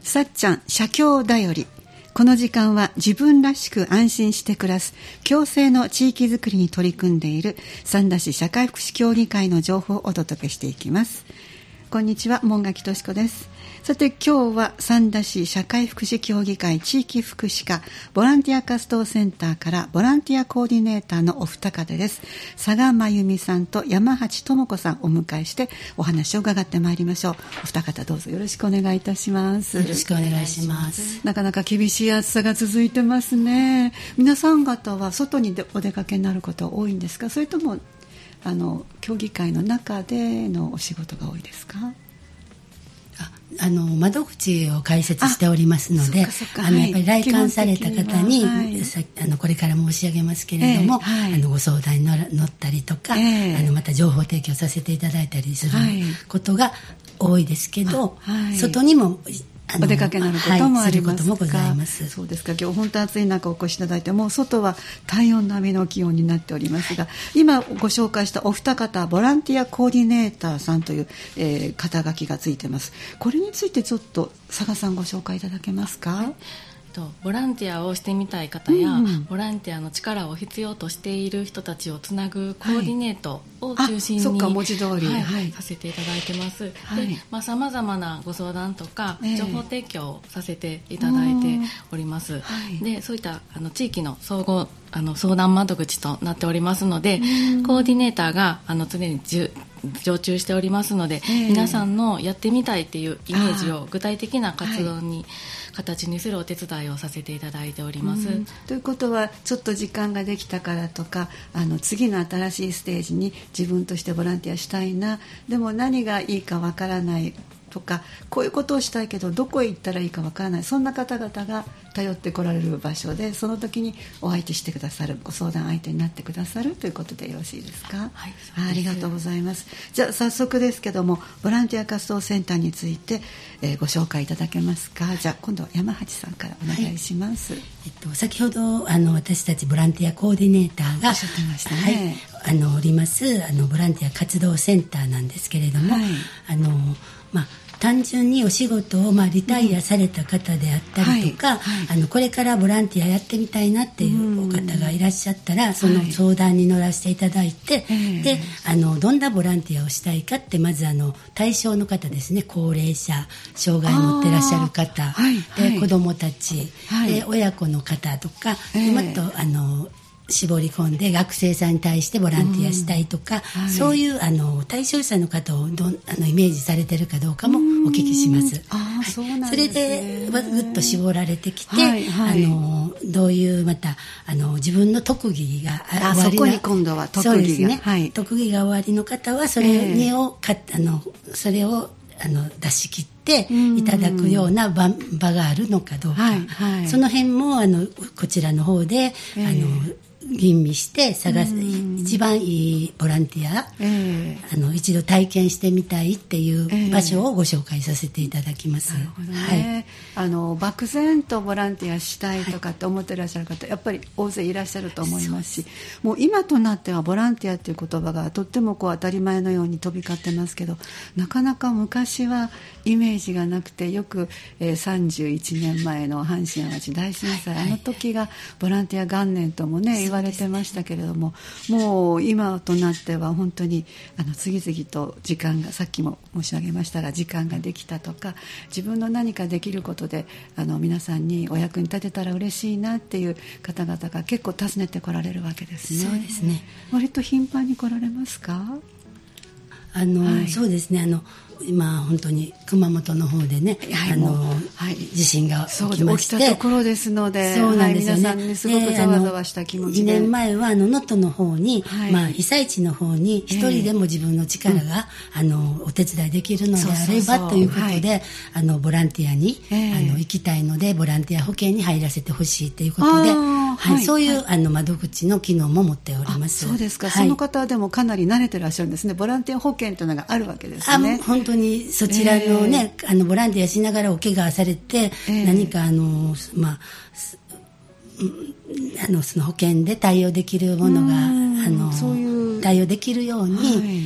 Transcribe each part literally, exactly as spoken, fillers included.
さっちゃん社協だより。この時間は自分らしく安心して暮らす共生の地域づくりに取り組んでいる三田市社会福祉協議会の情報をお届けしていきます。こんにちは、門垣敏子です。さて今日は三田市社会福祉協議会地域福祉課ボランティア活動センターからボランティアコーディネーターのお二方です。佐賀真由美さんと山八智子さんをお迎えしてお話を伺ってまいりましょう。お二方どうぞよろしくお願いいたします。 よろしくお願いします。 なかなか厳しい暑さが続いてますね。皆さん方は外にお出かけになることは多いんですか、それともあの協議会の中でのお仕事が多いですか？ ああの窓口を開設しておりますので、ああのやっぱり来館された方に、はい、あのこれから申し上げますけれども、えーはい、あのご相談に乗ったりとか、えー、あのまた情報提供させていただいたりすることが多いですけど、はい、外にもお出かけになることもありますか？ はい、することもございます。 そうですか。今日本当暑い中お越しいただいて、もう外は体温並みの気温になっておりますが、今ご紹介したお二方ボランティアコーディネーターさんという、えー、肩書きがついてます。これについてちょっと佐賀さんご紹介いただけますか？はい、 ボランティアをしてみたい方や、うん、ボランティアの力を必要としている人たちをつなぐコーディネートを中心に、 はい、そうか、文字通り、 はいはい、 させていただいてます。 はい、 で、まあ、様々なご相談とか、えー、情報提供をさせていただいております。はい、でそういったあの地域の総合あの相談窓口となっておりますので、コーディネーターがあの常に常駐しておりますので、えー、皆さんのやってみたいっていうイメージを具体的な活動に、はい、形にするお手伝いをさせていただいております。 ということはちょっと時間ができたからとか、あの次の新しいステージに自分としてボランティアしたいな、でも何がいいかわからないとか、こういうことをしたいけどどこへ行ったらいいかわからない、そんな方々が頼ってこられる場所で、その時にお相手してくださる、ご相談相手になってくださるということでよろしいですか？ はい、 ありがとうございます。じゃあ早速ですけども、ボランティア活動センターについて、えー、ご紹介いただけますか？じゃあ今度は山八さんからお願いします。はい、 えっと、先ほどあの私たちボランティアコーディネーターがおっしゃってましたね。 はい、あのおりますあのボランティア活動センターなんですけれども、はい、あのまあ単純にお仕事を、まあ、リタイアされた方であったりとか、うん、はいはい、あのこれからボランティアやってみたいなっていうお方がいらっしゃったら、うん、その相談に乗らせていただいて、はい、であのどんなボランティアをしたいかって、まずあの対象の方ですね、高齢者、障害を持ってらっしゃる方、はいはい、で子どもたち、はい、で親子の方とか、でもっとあの絞り込んで学生さんに対してボランティアしたいとか、うん、はい、そういうあの対象者の方をどんあのイメージされてるかどうかもお聞きします。 あ、はい、そうなんですね。 それでぐっと絞られてきて、はいはい、あのどういうまたあの自分の特技が終わりな、 そこに今度は特技が、そうですね、 はい、特技が終わりの方はそれにを、えー、あのそれをあの出し切っていただくような 場, 場があるのかどうか、はいはい、その辺もあのこちらの方で、えー、あの吟味して探す、一番いいボランティア、えー、あの一度体験してみたいっていう場所をご紹介させていただきます。 えー、なるほどね。はい、あの漠然とボランティアしたいとかって思ってらっしゃる方、はい、やっぱり大勢いらっしゃると思いますし、もう今となってはボランティアっていう言葉がとってもこう当たり前のように飛び交ってますけど、なかなか昔はイメージがなくて、よく、えー、さんじゅういちねんまえの阪神・淡路大震災、はい、あの時がボランティア元年ともね言われてましたけれども、もう今となっては本当にあの次々と時間が、さっきも申し上げましたが時間ができたとか、自分の何かできることであの皆さんにお役に立てたら嬉しいなっていう方々が結構訪ねてこられるわけですね。 そうですね。 割と頻繁に来られますか？ あの、はい、そうですね。あの今本当に熊本の方でね、はい、あの、はい、地震が起きまして、 起きたところですので、 そうなんですよね。 はい、皆さんにすごくざわざわした気持ちで、 にねんまえはあの能登の方に、はい、まあ、被災地の方に一人でも自分の力が、えー、あのお手伝いできるのであればということで、そうそうそう、はい、あのボランティアに、えー、あの行きたいのでボランティア保険に入らせてほしいということで、はいはい、そういう、はい、あの窓口の機能も持っております。 そうですか、はい、その方はでもかなり慣れてらっしゃるんですね。ボランティア保険というのがあるわけですね。 あ、本当にそちらのね、えー、あのボランティアしながらお怪我されて、えー、何かあの、まあ、あのその保険で対応できるものがあのそういう対応できるように、はい、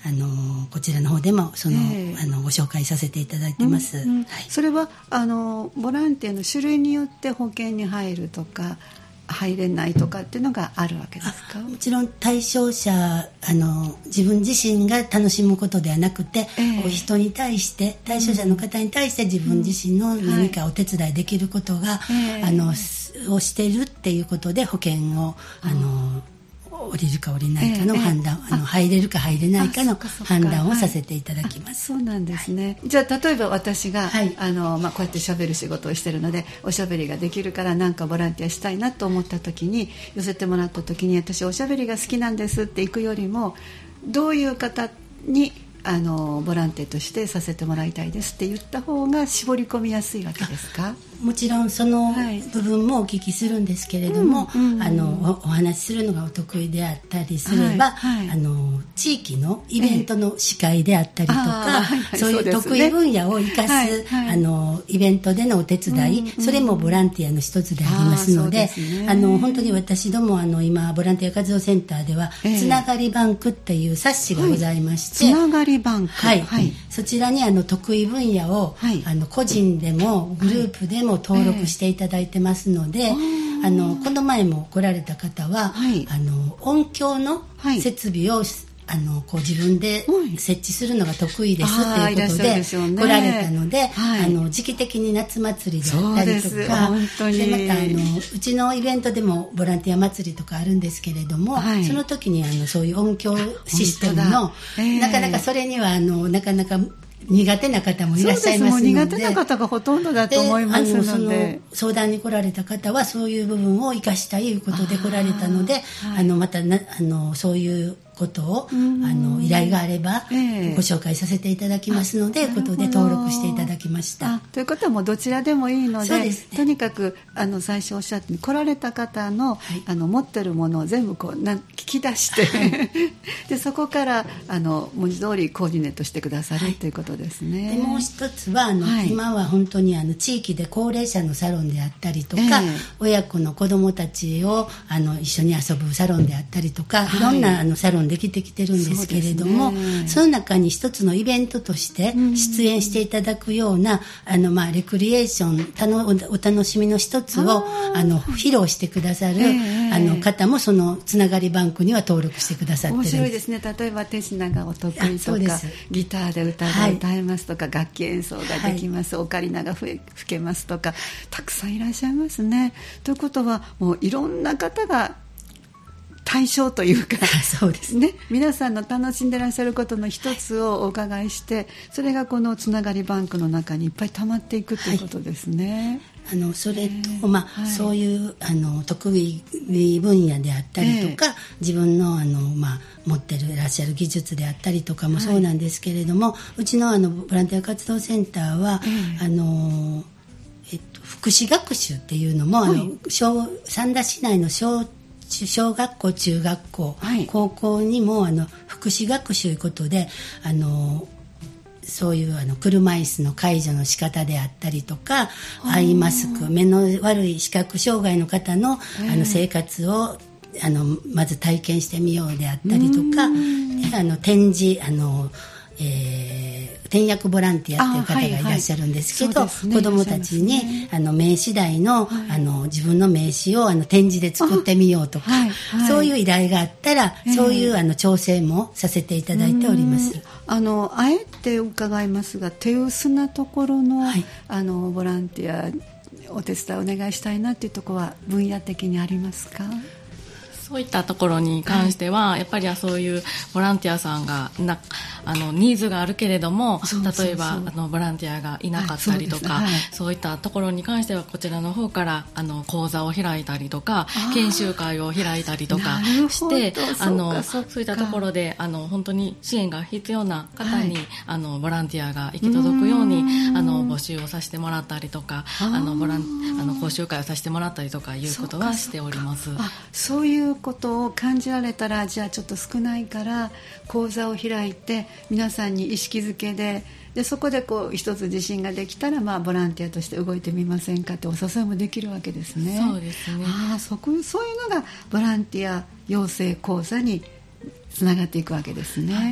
あのこちらの方でもその、えー、あのご紹介させていただいてます、 うんうん、 はい、 それはあのボランティアの種類によって保険に入るとか入れないとかっていうのがあるわけですか？ もちろん対象者あの自分自身が楽しむことではなくて、えー、人に対して対象者の方に対して自分自身の何かお手伝いできることが、うんはい、あのをしているっていうことで保険をあの降りるか降りないかの判断、ええ、あの入れるか入れないかの判断をさせていただきます。 そうなんですね、はい、じゃあ例えば私が、はいあのまあ、こうやってしゃべる仕事をしているのでおしゃべりができるからなんかボランティアしたいなと思った時に寄せてもらった時に私おしゃべりが好きなんですって行くよりもどういう方にあのボランティアとしてさせてもらいたいですって言った方が絞り込みやすいわけですか？ もちろんその部分もお聞きするんですけれども、はいうんうん、あの お, お話しするのがお得意であったりすれば、はいはい、あの地域のイベントの司会であったりとか、はいはい、そういう得意分野を生かす、はいはい、あのイベントでのお手伝い、うんうん、それもボランティアの一つでありますので、ああの本当に私どもあの今ボランティア活動センターでは、えー、つながりバンクっていう冊子がございまして、 はい、つながりバンク、 はいはい、そちらにあの得意分野を、はい、あの個人でもグループでも登録していただいてますので、えー、あのこの前も来られた方は、はい、あの音響の設備を、はい、あのこう自分で設置するのが得意ですということで来られたので、はい、あの時期的に夏祭りであったりとか本当にでまたあのうちのイベントでもボランティア祭りとかあるんですけれども、はい、その時にあのそういう音響システムの、えー、なかなかそれにはあのなかなか苦手な方もいらっしゃいますので、 苦手な方がほとんどだと思いますので、 あのその相談に来られた方はそういう部分を生かしたいということで来られたので、あ、はい、あのまたなあのそういうことをあの依頼があれば、えー、ご紹介させていただきますのでことで登録していただきました。 ということはもうどちらでもいいの で, で、ね、 とにかくあの最初おっしゃって来られた方 の,、はい、あの持ってるものを全部こうな聞き出してでそこからあの文字通りコーディネートしてくださる、はい、ということですね。 でもう一つはあの、はい、今は本当にあの地域で高齢者のサロンであったりとか、えー、親子の子どもたちをあの一緒に遊ぶサロンであったりとか、はい、いろんなあのサロンできてきてるんですけれども、 そ, ね、その中に一つのイベントとして出演していただくような、うん、あのまあレクリエーションたのお楽しみの一つをあの披露してくださる、えー、あの方もそのつながりバンクには登録してくださってるんです。 面白いですね。例えば手品がお得意とかギターで歌が歌えますとか、はい、楽器演奏ができます、はい、オカリナが吹けますとかたくさんいらっしゃいますね。ということはもういろんな方が対象というかそうですね、 皆さんの楽しんでらっしゃることの一つをお伺いして、それがこのつながりバンクの中にいっぱい溜まっていくということですね。 はい、あのそれと、まあはい、そういうあの得意分野であったりとか、えー、自分の、あの、まあ、持ってるらっしゃる技術であったりとかもそうなんですけれども、はい、うちの、あのボランティア活動センターは、えー、あのえっと、福祉学習っていうのも、はい、あの小三田市内の小小学校中学校、はい、高校にもあの福祉学習ということであのそういうあの車椅子の介助の仕方であったりとかアイマスク目の悪い視覚障害の方 の, あの生活をあのまず体験してみようであったりとかであの展示あのえー、転訳ボランティアっていう方がいらっしゃるんですけど、はいはいね、子どもたちに、ね、あの名刺台 の,、はい、あの自分の名刺をあの展示で作ってみようとか、はいはい、そういう依頼があったら、えー、そういうあの調整もさせていただいております。 あのあえて伺いますが手薄なところ の,、はい、あのボランティアお手伝いお願いしたいなっていうところは分野的にありますか？ そういったところに関しては、はい、やっぱりそういうボランティアさんがなあのニーズがあるけれども、そうそうそう、例えばあのボランティアがいなかったりとか、はい そう, はい、そういったところに関してはこちらの方からあの講座を開いたりとか研修会を開いたりとかしてあのそういったところであの本当に支援が必要な方に、はい、あのボランティアが行き届くようにあの募集をさせてもらったりとかあのボランあの講習会をさせてもらったりとかいうことはしております。 あ、そういうことを感じられたらじゃあちょっと少ないから講座を開いて皆さんに意識づけ で, でそこでこう一つ自信ができたら、まあ、ボランティアとして動いてみませんかってお誘いもできるわけですね。 そうですね。 あ、そこそういうのがボランティア養成講座につながっていくわけですね。はい、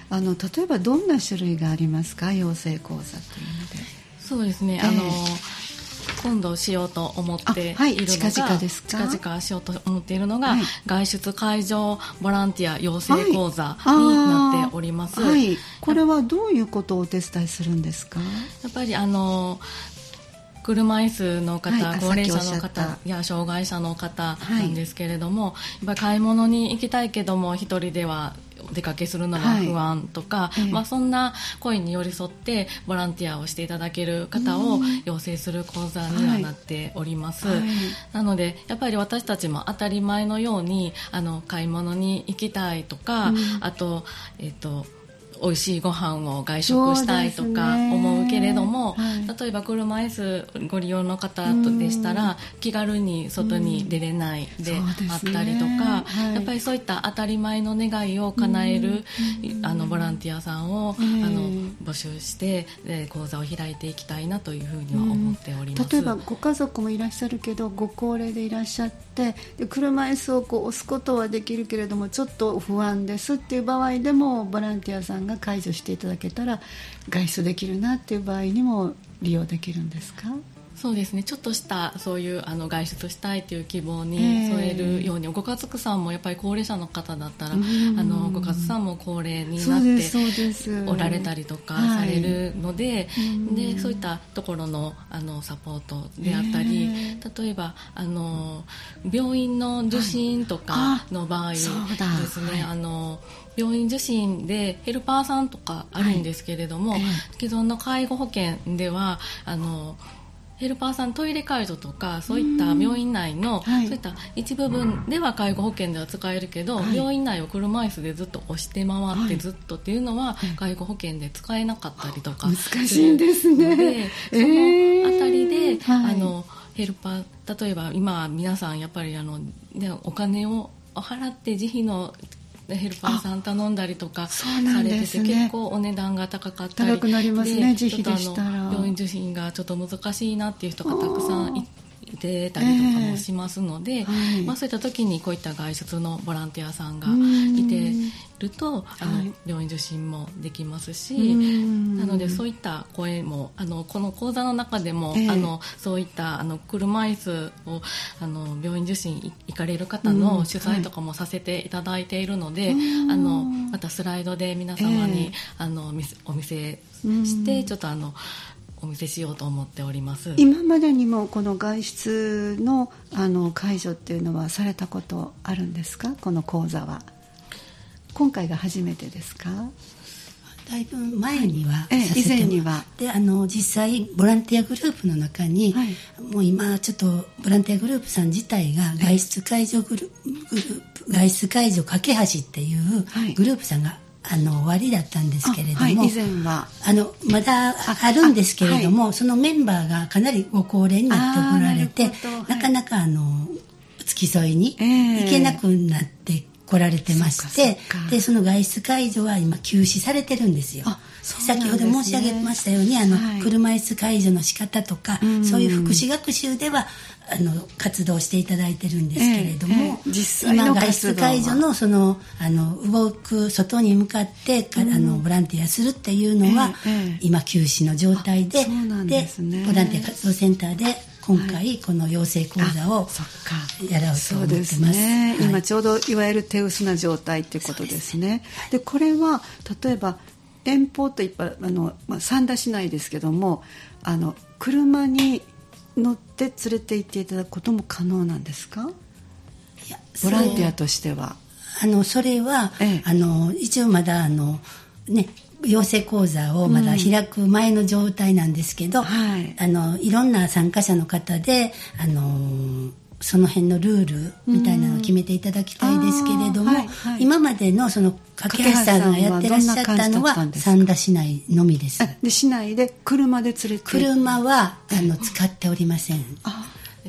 あの例えばどんな種類がありますか、養成講座というので。 そうですね、えー、あの今度しようと思っているのが、はい、近 々ですか？ 近々しようと思っているのが、はい、外出介助ボランティア養成講座になっております、 はいはい、これはどういうことをお手伝いするんですか？ やっぱりあの車椅子の方、はい、高齢者の方や障害者の方なんですけれども、はい、やっぱり買い物に行きたいけども一人ではお出かけするのが不安とか、はい、まあ、そんな声に寄り添ってボランティアをしていただける方を養成する講座にはなっております、はいはい、なのでやっぱり私たちも当たり前のようにあの買い物に行きたいとか、うん、あと、えっと美味しいご飯を外食したいとか思うけれども、ね、はい、例えば車椅子ご利用の方でしたら気軽に外に出れないであったりとか、はい、やっぱりそういった当たり前の願いを叶えるあのボランティアさんをあの募集して講座を開いていきたいなというふうには思っております。 例えばご家族もいらっしゃるけどご高齢でいらっしゃってで車椅子をこう押すことはできるけれどもちょっと不安ですっていう場合でもボランティアさんが解除していただけたら外出できるなっていう場合にも利用できるんですか？ そうですね、ちょっとしたそういうあの外出したいという希望に添えるように、えー、ご家族さんもやっぱり高齢者の方だったら、うん、あのご家族さんも高齢になっておられたりとかされるので、はい、でそういったところの、あのサポートであったり、えー、例えばあの病院の受診とかの場合ですね、はい、あの病院受診でヘルパーさんとかあるんですけれども、はい、既存の介護保険ではあのヘルパーさんトイレ介助とかそういった病院内の、はい、そういった一部分では介護保険では使えるけど、はい、病院内を車椅子でずっと押して回ってずっとっていうのは、はい、介護保険で使えなかったりとか難しいんですね。 そのあたりで、えー、あのヘルパー例えば今皆さんやっぱりあの、ね、お金を払って自費のヘルパーさん頼んだりとかされてて、ね、結構お値段が高かったり高くなりますね、自費でしたら病院受診がちょっと難しいなっていう人がたくさんいてたりとかもしますので、えーはいまあ、そういった時にこういった外出のボランティアさんがいてるとあの、はい、病院受診もできますし、なのでそういった声もあのこの講座の中でも、えー、あのそういったあの車椅子をあの病院受診行かれる方の取材とかもさせていただいているので、はい、あのまたスライドで皆様に、えー、あのお見せしてちょっとあのお見せしようと思っております。 今までにもこの外出 の, あの介助っていうのはされたことあるんですか？この講座は今回が初めてですか？ だいぶ前にはさせて、 ええ、以前にはであの実際ボランティアグループの中に、はい、もう今ちょっとボランティアグループさん自体が外出介助グループ、グループ外出介助架け橋っていうグループさんが、はいあの終わりだったんですけれども、はい、 以前はあのまだあるんですけれども、はい、そのメンバーがかなりご高齢になっておられて な,、はい、なかなかあの付き添いに行けなくなって来られてまして、えー、でその外出介助は今休止されてるんですよ。ですね、先ほど申し上げましたようにあの、はい、車椅子介助の仕方とか、うん、そういう福祉学習ではあの活動していただいてるんですけれども、えーえー、実際の今外出介助 の, そのあの動く外に向かってか、うん、あのボランティアするっていうのは、えーえー、今休止の状態 で, そうなんですね、 でボランティア活動センターで今回この養成講座をやろうと思ってます。 そうですね、はい、今ちょうどいわゆる手薄な状態っていうことですね。でこれは例えば遠方といっぱいあの、まあ、三田市内ですけどもあの車に乗って連れて行っていただくことも可能なんですか？いやボランティアとしてはあのそれは、ええ、あの一応まだあのね養成講座をまだ開く前の状態なんですけど、うんはい、あのいろんな参加者の方であのその辺のルールみたいなのを決めていただきたいですけれども、はいはい、今までのその架橋さんがやってらっしゃったのは三田市内のみです。 で市内で車で連れて車はあの使っておりません。 あ、えっと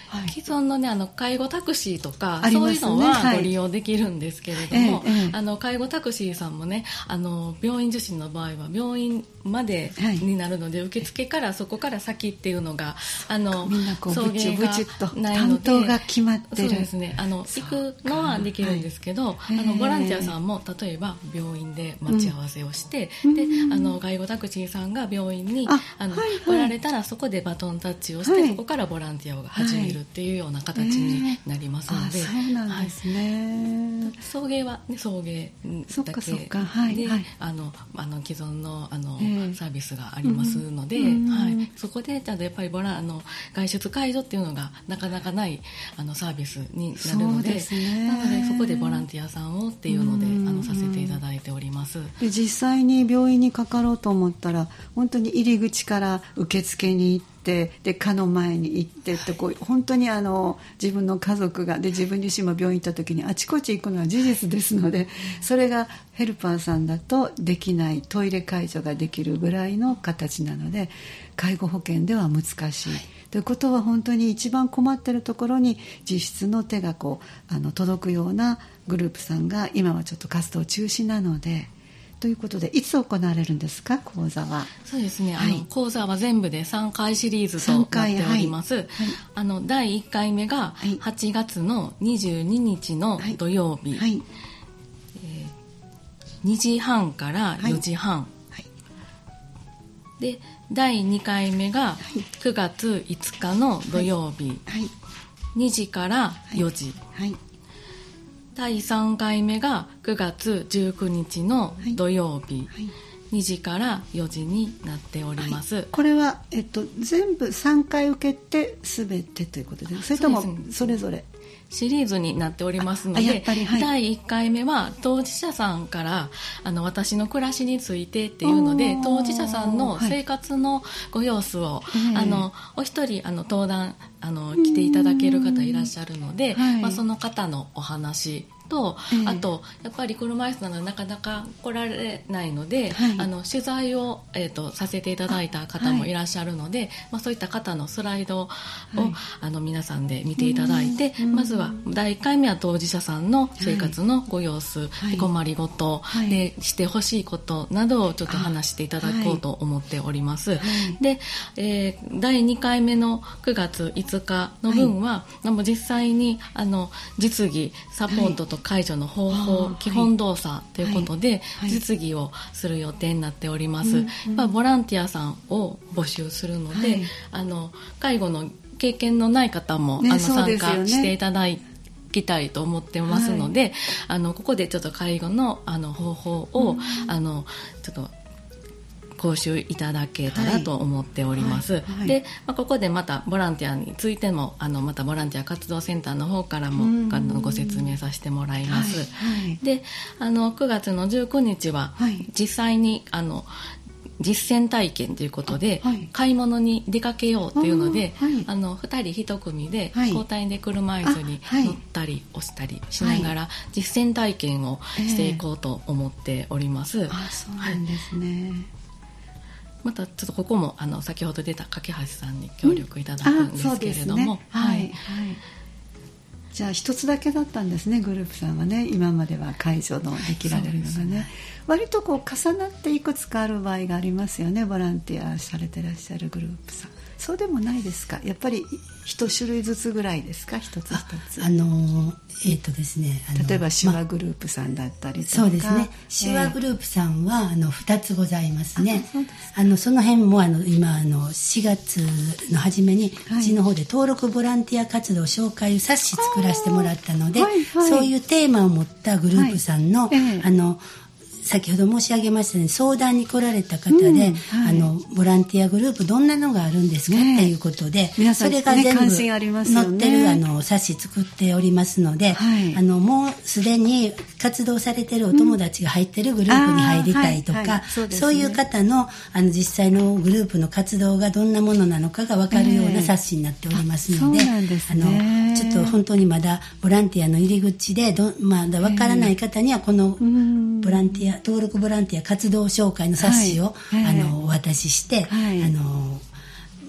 はい、既存のねあの介護タクシーとか、ね、そういうのはご利用できるんですけれども、はいええ、あの介護タクシーさんもねあの病院受診の場合は病院までになるので、はい、受付からそこから先っていうのがあのみんなこう送迎がないので担当が決まってる。 そうですね、あの行くのはできるんですけど、はい、あのボランティアさんも例えば病院で待ち合わせをして、うん、であの介護タクシーさんが病院にああの、はいはい、来られたらそこでバトンタッチをして、はい、そこからボランティアを始めるっていうような形になりますので、 はいえー、そうなんですね、 はい、送迎は、ね、送迎だけで、 はいはい、 あのあの既存の、あの、えー、サービスがありますので、うんはい、そこでちゃんとやっぱりボラあの外出介助っていうのがなかなかないあのサービスになるの で, で、ね、なのでそこでボランティアさんをっていうので、うん、あのさせていただいております。 で実際に病院にかかろうと思ったら本当に入り口から受付に行ってで科の前に行ってってこう本当にあの自分の家族がで自分自身も病院行った時にあちこち行くのは事実ですので、それがヘルパーさんだとできないトイレ介助ができるぐらいの形なので介護保険では難しい、はい、ということは本当に一番困っているところに実質の手がこうあの届くようなグループさんが今はちょっと活動中止なのでということでいつ行われるんですか講座は。 そうですね、はい、あの講座は全部でさんかいシリーズとなっております、はいはい、あのだいいっかいめがはちがつのにじゅうににちの土曜日、はいはいえー、にじはんからよじはん、はいはい、でだいにかいめがくがついつかの土曜日、はいはい、にじからよじ、はいはいだいさんかいめがくがつじゅうくにちの土曜日、はいはい、にじからよじになっております、はい、 これは、えっと、全部さんかい受けて全てということでそれともそれぞれシリーズになっておりますので、はい、だいいっかいめは当事者さんからあの私の暮らしについてっていうので当事者さんの生活のご様子を、はい、あのお一人あの登壇あの来ていただける方いらっしゃるので、はいまあ、その方のお話と、えー、あとやっぱり車椅子なのでなかなか来られないので、はい、あの取材を、えー、とさせていただいた方もいらっしゃるので、はいまあ、そういった方のスライドを、はい、あの皆さんで見ていただいてまずはだいいっかいめは当事者さんの生活のご様子、はい、困りごと、はい、でしてほしいことなどをちょっと話していただこうと思っております、はい、で、えー、だいにかいめのくがついつかの分は、はい、もう実際にあの実技サポートと介助の方法、はい、基本動作ということで、はい、実技をする予定になっております、はい、まあ、ボランティアさんを募集するので、はい、あの介護の経験のない方も、ね、あの参加していただいてきたいと思ってますので、はい、あのここでちょっと介護の、あの方法を、うん、あのちょっと講習いただけたらと思っております、はいはいはい、で、まあ、ここでまたボランティアについてもあのまたボランティア活動センターの方からも、うん、あのご説明させてもらいます、はいはい、であのくがつのじゅうくにちは、はい、実際にあの実践体験ということで、はい、買い物に出かけようというので、はい、あのふたりいち組で交代で車椅子に乗ったり押したりしながら実践体験をしていこうと思っております、えー、 あ、そうなんですね、はい、 またちょっとここもあの先ほど出た架橋さんに協力いただくんですけれども、ね、はい、はい、 じゃあ一つだけだったんですねグループさんはね。今までは介助のできられるのがね、はい、割とこう重なっていくつかある場合がありますよね。ボランティアされてらっしゃるグループさんそうでもないですか。やっぱり一種類ずつぐらいですか。一つ一つ あ, あのえーとですね、あの例えば手話グループさんだったりとか、 ま、そうですね、手話グループさんは、えー、あのふたつございますね。あ、そうです。あのその辺もあの今あのしがつの初めに、はい、うちの方で登録ボランティア活動紹介冊子作らせてもらったので、はいはい、そういうテーマを持ったグループさんの、はい、えー、あの先ほど申し上げましたね、相談に来られた方で、うん、はい、あのボランティアグループどんなのがあるんですか、ね、っていうことで、皆さん、それが全部載ってる、ね、あの冊子作っておりますので、はい、あのもうすでに活動されてるお友達が入ってるグループに入りたいとか、うんはいはい、 そうですね、そういう方の、あの実際のグループの活動がどんなものなのかが分かるような冊子になっておりますので、えー、そうなんですね、あのちょっと本当にまだボランティアの入り口でどまだ分からない方にはこのボランティア登録ボランティア活動紹介の冊子を、はい、あのお渡しして、はい、あの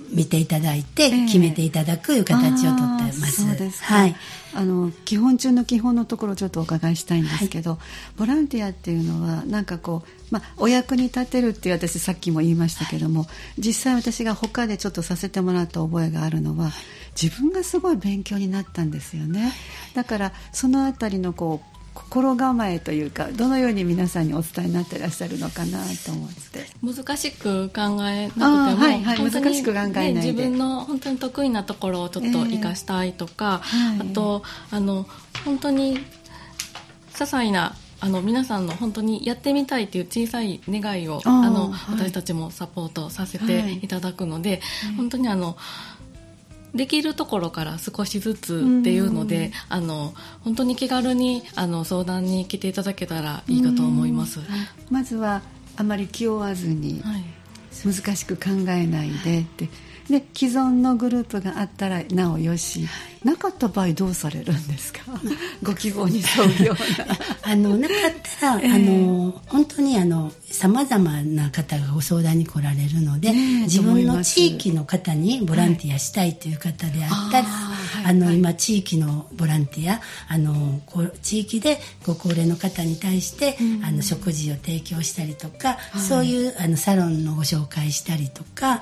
見ていただいて決めていただくいう形をとってます。 そうですか。 はい、 あの基本中の基本のところをちょっとお伺いしたいんですけど、はい、ボランティアっていうのはなんかこう、まあ、お役に立てるっていう私さっきも言いましたけども、はい、実際私が他でちょっとさせてもらった覚えがあるのは、自分がすごい勉強になったんですよね。だからそのあたりのこう心構えというか、どのように皆さんにお伝えになっていらっしゃるのかなと思って。 難しく考えなくても、 はいはい、難しく考えないで、 ね、自分の本当に得意なところをちょっと生かしたいとか、えー、あとあの本当に些細なあの皆さんの本当にやってみたいという小さい願いをあの、はい、私たちもサポートさせていただくので、はい、本当にあのできるところから少しずつっていうので、あの本当に気軽にあの相談に来ていただけたらいいかと思います。 まずはあまり気負わずに、はい、難しく考えないでって、で既存のグループがあったらなおよし、なかった場合どうされるんですか？ご希望に沿うようなあのなかったら、えー、あの本当にあの様々な方がご相談に来られるので、ね、自分の地域の方にボランティアしたいという方であったら、はい、あの、はい、今地域のボランティア、あの地域でご高齢の方に対して、うん、あの食事を提供したりとか、はい、そういうあのサロンのご紹介したりとか、うん、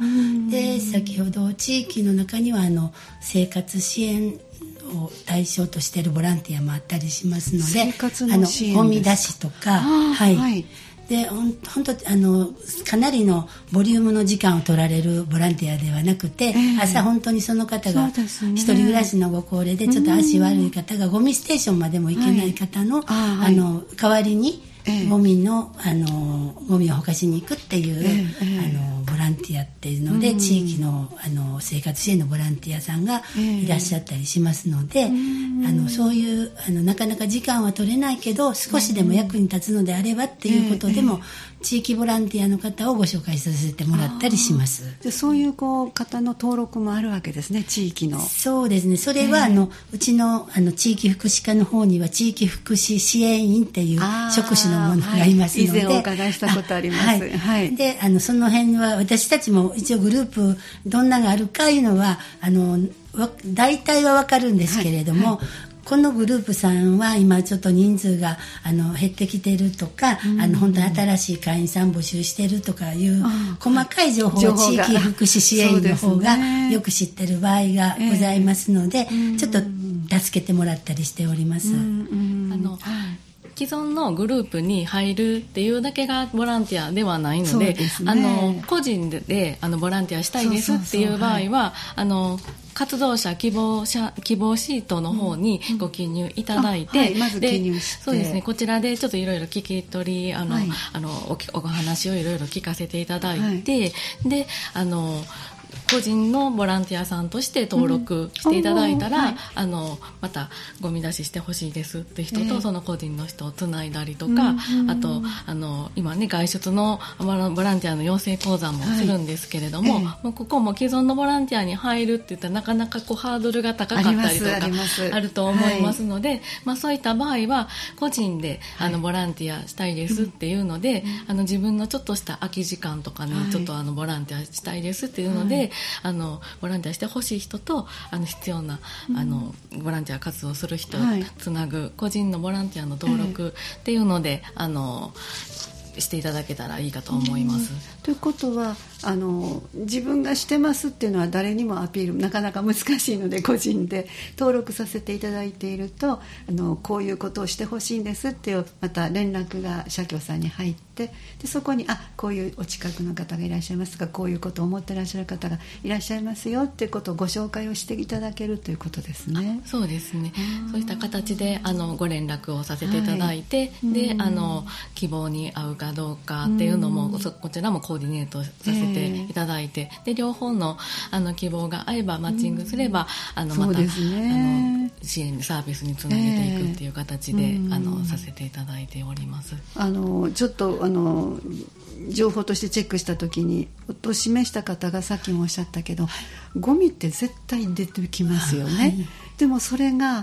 で先ほど地域の中にはあの生活支援を対象としているボランティアもあったりしますので、 生活の支援ですか？ あのゴミ出しとか、はい、はい、でほん本当あのかなりのボリュームの時間を取られるボランティアではなくて、えー、朝本当にその方が一人暮らしのご高齢でちょっと足悪い方がゴミステーションまでも行けない方の、はい、ああの代わりにゴミの、あのゴミをほかしに行くっていう、えー、あのボランティアっていうので、うん、地域の、あの生活支援のボランティアさんがいらっしゃったりしますので、えー、あのそういうあのなかなか時間は取れないけど少しでも役に立つのであればっていうことでも、えーえー、地域ボランティアの方をご紹介させてもらったりします。 でそういう、こう方の登録もあるわけですね、地域の。 そうですね、それは、えー、あのうち の, あの地域福祉課の方には地域福祉支援員っていう職種のものがありますので、 はい、以前お伺いしたことあります。はいはい、であのその辺は私たちも一応グループどんながあるかいうのはあの大体は分かるんですけれども、はいはい、このグループさんは今ちょっと人数があの減ってきているとか、うん、あの本当に新しい会員さん募集しているとかいう細かい情報を地域福祉支援員の方がよく知っている場合がございますので、えー、ちょっと助けてもらったりしております。うんうん、あの既存のグループに入るっていうだけがボランティアではないの で, で、ね、あの個人 で, であのボランティアしたいですっていう場合は、そうそうそう、はい、あの活動者希望者希望シートの方にご記入いただいて、うんうん、はい、 まず記入して、 そうですね、こちらでちょっといろいろ聞き取りあの、はい、あの お, お話をいろいろ聞かせていただいて、はい、であの個人のボランティアさんとして登録していただいたら、うん、はい、あのまたゴミ出ししてほしいですって人と、えー、その個人の人をつないだりとか、うん、あとあの今ね外出のボランティアの養成講座もするんですけれども、はい、えー、もうここも既存のボランティアに入るって言ったらなかなかこうハードルが高かったりとか あ, あると思いますので、はい、まあ、そういった場合は個人であのボランティアしたいですっていうので、はい、あの自分のちょっとした空き時間とかにちょっとあのボランティアしたいですっていうので、はい、あのボランティアしてほしい人とあの必要な、うん、あのボランティア活動する人をつなぐ、はい、個人のボランティアの登録っていうので、えー、あのしていただけたらいいかと思います。 うん、ということはあの自分がしてますっていうのは誰にもアピールなかなか難しいので、個人で登録させていただいていると、あのこういうことをしてほしいんですっていうまた連絡が社協さんに入って、でそこにあこういうお近くの方がいらっしゃいますが、こういうことを思ってらっしゃる方がいらっしゃいますよっていうことをご紹介をしていただけるということですね。 そうですね、そういった形であのご連絡をさせていただいて、はい、であの希望に合うかどうかっていうのもこちらもコーディネートさせていただいて、えー、で両方 の, あの希望が合えばマッチングすれば、うん、あのまた、ね、あの支援サービスにつなげていくっていう形で、えー、あのさせていただいております。 あのちょっとあの情報としてチェックした時におと示した方がさっきもおっしゃったけど、はい、ゴミって絶対出てきますよね、はい、でもそれが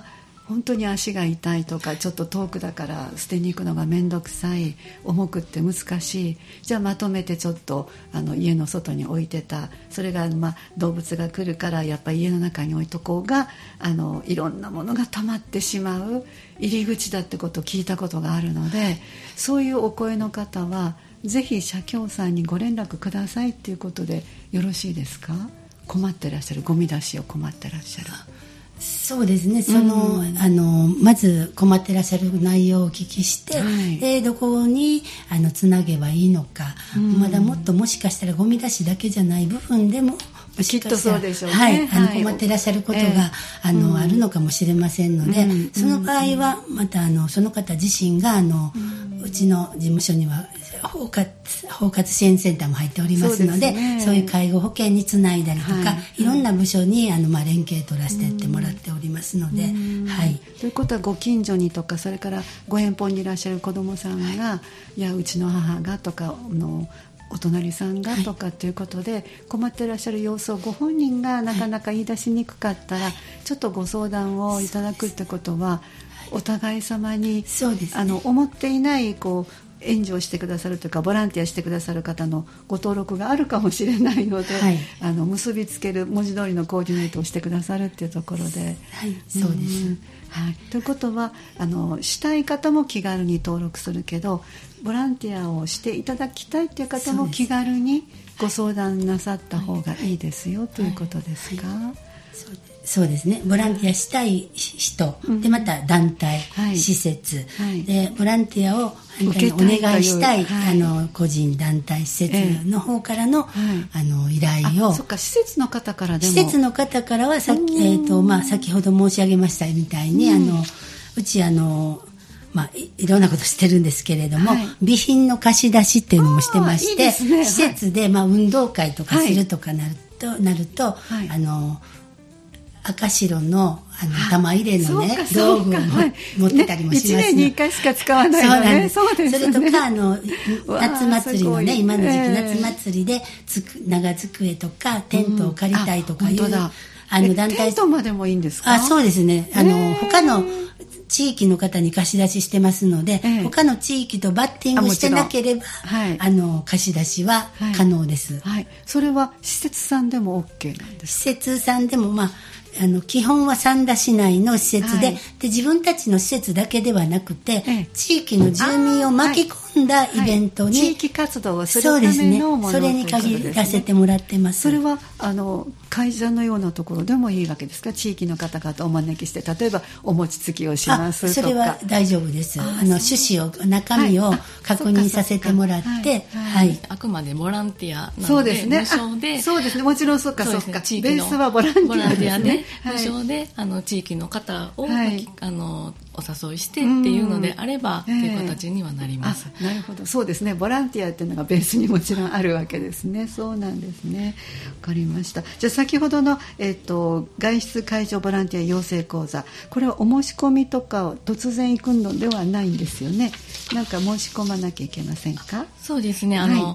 本当に足が痛いとかちょっと遠くだから捨てに行くのが面倒くさい、重くって難しい、じゃあまとめてちょっとあの家の外に置いてた、それが、まあ、動物が来るからやっぱり家の中に置いとこうがあのいろんなものが溜まってしまう入り口だってことを聞いたことがあるので、そういうお声の方はぜひ社協さんにご連絡くださいということでよろしいですか？困ってらっしゃる、ゴミ出しを困ってらっしゃる。 そうですね、その、うん、あのまず困ってらっしゃる内容をお聞きして、はい、でどこにあのつなげばいいのか、うん、まだもっともしかしたらゴミ出しだけじゃない部分でもきっとそうでしょうね、 はい、あの困ってらっしゃることが、えー、あの、うん、あるのかもしれませんので、うん、その場合はまたあのその方自身があの、うん、うちの事務所には包括、包括支援センターも入っておりますので、 そうですね、そういう介護保険につないだりとか、はい、いろんな部署にあの、まあ、連携取らせてってもらっておりますので、はい、 ということはご近所にとかそれからご遠方にいらっしゃる子どもさんが、はい、いやうちの母がとかのお隣さんがとかということで、はい、困ってらっしゃる様子をご本人がなかなか言い出しにくかったら、はい、ちょっとご相談をいただくってことは、お互い様に、そうですね、あの思っていないこう援助をしてくださるというかボランティアしてくださる方のご登録があるかもしれないので、はい、あの結びつける文字通りのコーディネートをしてくださるっていうところで、 はい、そうです、 はい、ということはあのしたい方も気軽に登録するけど、ボランティアをしていただきたいという方も気軽にご相談なさった方がいいですよ、はい、ということですか？はいはい、 そうです。そうですね、ボランティアしたい人、うん、でまた団体、はい、施設、はい、でボランティアをお願いしたい、はい、あの個人団体施設の方からの、ええ、あの依頼を、 あ、そっか、施設の方からでも、 施設の方からはさ、えーとまあ、先ほど申し上げましたみたいに、うん、あのうちあのまあ、い, いろんなことしてるんですけれども、はい、備品の貸し出しっていうのもしてまして、いいですね、施設で、まあ、運動会とかするとかなると、はい、なると、はい、あの赤白の、あの玉入れのね道具を持ってたりもします、ね、 いちねんにいっかいしか使わないのね。 そうですね。それとかあの夏祭りのね、今の時期、えー、夏祭りでつく長机とかテントを借りたいとかいう、うん、ああの団体テントまでもいいんですか？ あ、そうですね。あの、えー、他の地域の方に貸し出ししてますので、えー、他の地域とバッティングしてなければ あ,、はい、あの貸し出しは可能です、 はいはい、それは施設さんでも OK なんですか？ 施設さんでも、まああの基本は三田市内の施設で、はい、で自分たちの施設だけではなくて、ええ、地域の住民を巻き込んだイベントに、 はいはい、地域活動をするためのもの、 そうですね、それに限らせてもらってます。 それはあの会社のようなところでもいいわけですか？地域の方々をお招きして、例えばお餅つきをしますとか。 それは大丈夫です。ああの趣旨を中身を確認させてもらって、はいはいはい、あくまでボランティアなので、そうですね、無償で、 そうですね、もちろんそうかそうか、そうですね、ベースはボランティアですね。 無償で、はい、あの地域の方を、はい、あのお誘いしてっていうのであれば、うん、っていう形にはなります、 えー、なるほど、そうですね、ボランティアっていうのがベースにもちろんあるわけですね。そうなんですね、わかりました。じゃあ先ほどの、えー、と外出介助ボランティア養成講座、これはお申し込みとかを突然行くのではないんですよね。なんか申し込まなきゃいけませんか？ そうですね、あの、はい、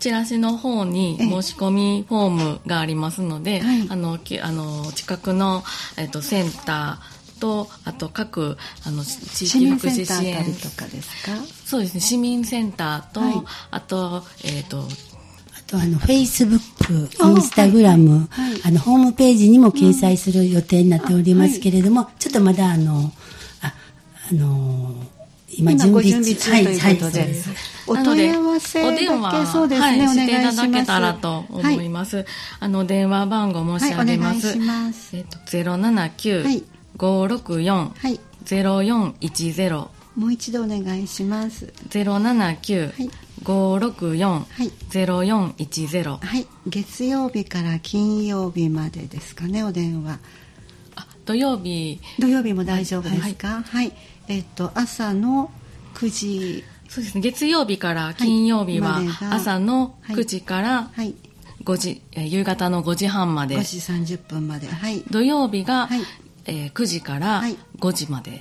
チラシの方に申し込みフォームがありますので、はい、あのきあの近くの、えっと、センターと、あと各あの地域福祉支援とかですか？ そうですね、市民センターと、はい、あと、えっとあとあのフェイスブック、インスタグラム、はい、あのホームページにも掲載する予定になっておりますけれども、うん、はい、ちょっとまだあのああの今準備中ということで、はいはい、お問い合わせだけ、そうですね、はい、 していただけたらと思います、はい、あの電話番号申し上げます、はい、お願いします。えっと、ゼロななきゅう ごろくよん ゼロよんいちゼロ、 もう一度お願いします。 ゼロななきゅう ごろくよん ゼロよんいちゼロ、 はい、月曜日から金曜日までですかね、お電話。 あ、土曜日土曜日も大丈夫ですか？はい、はい、えっと朝のくじ、 そうですね、月曜日から金曜日は朝のくじからごじ、はいはい、夕方のごじはんまで、 ごじさんじゅっぷんまで、はい、 土曜日が、はい、えー、くじからごじまで、 はい、あ、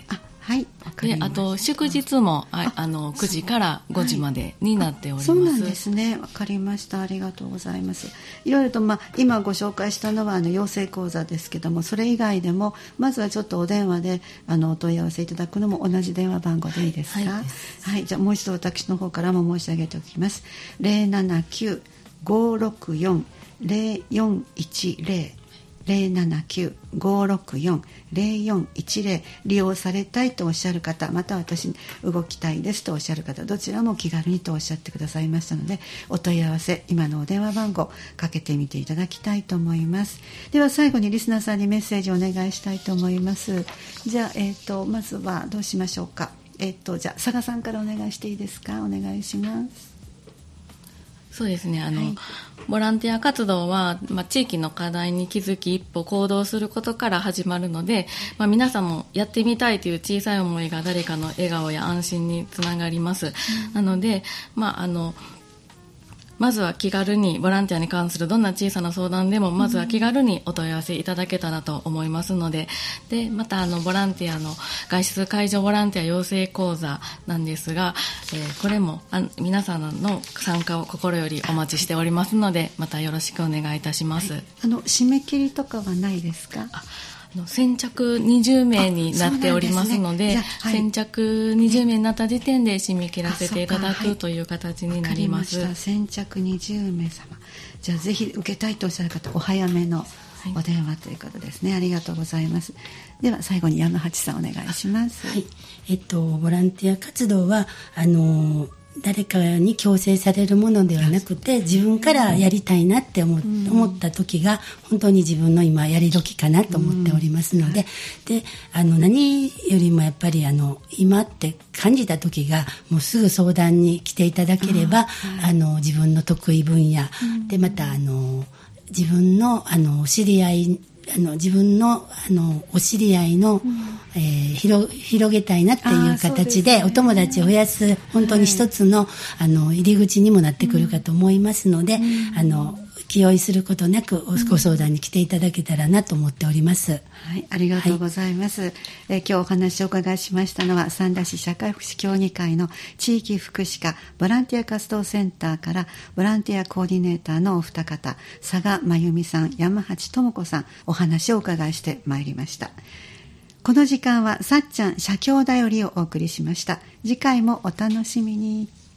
はい、 であと祝日も あ, あのくじからごじまでになっております。 はい、そうなんですね。わかりました。ありがとうございます。いろいろと、まあ、今ご紹介したのはあの養成講座ですけども、それ以外でもまずはちょっとお電話であのお問い合わせいただくのも同じ電話番号でいいですか？はい、はいはい、じゃあもう一度私の方からも申し上げておきます。 ゼロななきゅう ごろくよん ゼロよんいちゼロゼロななきゅう ごろくよん ゼロよんいちゼロ利用されたいとおっしゃる方、また私動きたいですとおっしゃる方、どちらも気軽にとおっしゃってくださいましたので、お問い合わせ今のお電話番号かけてみていただきたいと思います。では最後にリスナーさんにメッセージをお願いしたいと思います。じゃあ、えーと、まずはどうしましょうか。えーと、じゃあ佐賀さんからお願いしていいですか？お願いします。 そうですね、あの、 はい、 ボランティア活動は、まあ、地域の課題に気づき一歩行動することから始まるので、まあ、皆さんもやってみたいという小さい思いが誰かの笑顔や安心につながります。うん、なので、まあ、あのまずは気軽にボランティアに関するどんな小さな相談でもまずは気軽にお問い合わせいただけたらと思いますので、でまたあのボランティアの外出介助ボランティア養成講座なんですが、えー、これもあ皆さんの参加を心よりお待ちしておりますので、またよろしくお願いいたします。はい、 あの締め切りとかはないですか？ あ先着にじゅうめいになっておりますの で, で、ねはい、先着にじゅうめいになった時点で締め切らせていただくという形になります。 わかりました。先着にじゅうめい様、じゃあぜひ受けたいとおっしゃる方お早めのお電話ということですね。はい、ありがとうございます。では最後に山八さんお願いします。 はい、えっと、ボランティア活動はあの誰かに強制されるものではなくて、自分からやりたいなって思、うん、思った時が本当に自分の今やり時かなと思っておりますので、うん、であの何よりもやっぱりあの今って感じた時がもうすぐ相談に来ていただければ、うん、あの自分の得意分野、うん、でまたあの自分のあの知り合いあの自分のあのお知り合いの、うんえー、広, 広げたいなっていう形 で, で、ね、お友達を増やす本当に一つ の,、はい、あの入り口にもなってくるかと思いますので、うん、あの気負いすることなくご相談に来ていただけたらなと思っております。 はい、ありがとうございます。はい、えー、今日お話をお伺いしましたのは三田市社会福祉協議会の地域福祉課ボランティア活動センターからボランティアコーディネーターのお二方、佐賀真由美さん、山八智子さん、お話をお伺いしてまいりました。この時間はさっちゃん社協だよりをお送りしました。次回もお楽しみに。